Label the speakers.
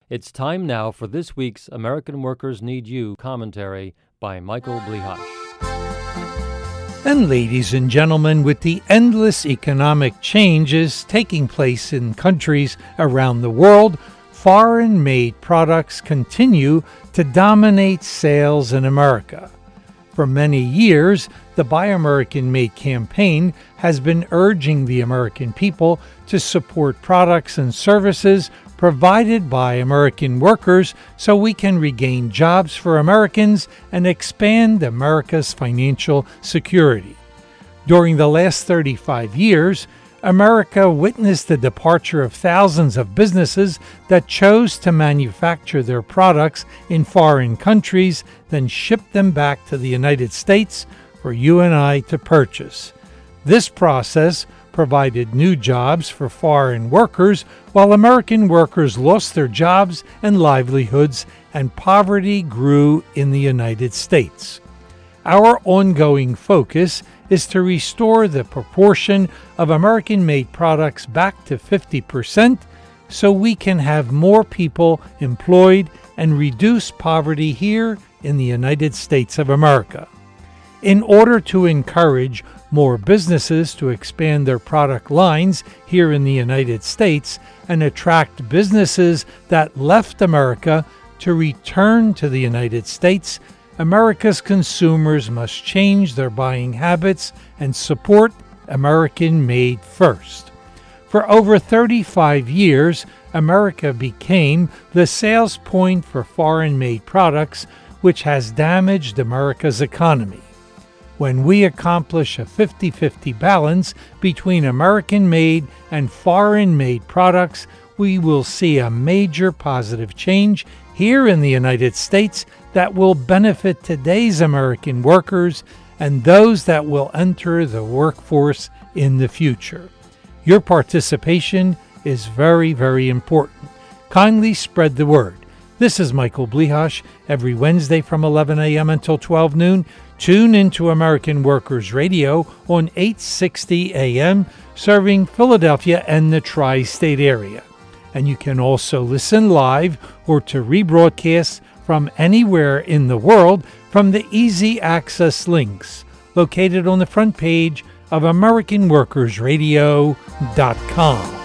Speaker 1: It's time now for this week's American Workers Need You commentary by Michael Blihash.
Speaker 2: And ladies and gentlemen, with the endless economic changes taking place in countries around the world, foreign-made products continue to dominate sales in America. For many years, the Buy American Made campaign has been urging the American people to support products and services provided by American workers so we can regain jobs for Americans and expand America's financial security. During the last 35 years, America witnessed the departure of thousands of businesses that chose to manufacture their products in foreign countries, then ship them back to the United States for you and I to purchase. This process provided new jobs for foreign workers, while American workers lost their jobs and livelihoods, and poverty grew in the United States. Our ongoing focus is to restore the proportion of American-made products back to 50% so we can have more people employed and reduce poverty here in the United States of America. In order to encourage more businesses to expand their product lines here in the United States and attract businesses that left America to return to the United States, America's consumers must change their buying habits and support American-made first. For over 35 years, America became the sales point for foreign-made products, which has damaged America's economy. When we accomplish a 50-50 balance between American-made and foreign-made products, we will see a major positive change here in the United States that will benefit today's American workers and those that will enter the workforce in the future. Your participation is very, very important. Kindly spread the word. This is Michael Blihash. Every Wednesday from 11 a.m. until 12 noon, tune into American Workers Radio on 860 a.m., serving Philadelphia and the tri-state area. And you can also listen live or to rebroadcast from anywhere in the world from the easy access links located on the front page of AmericanWorkersRadio.com.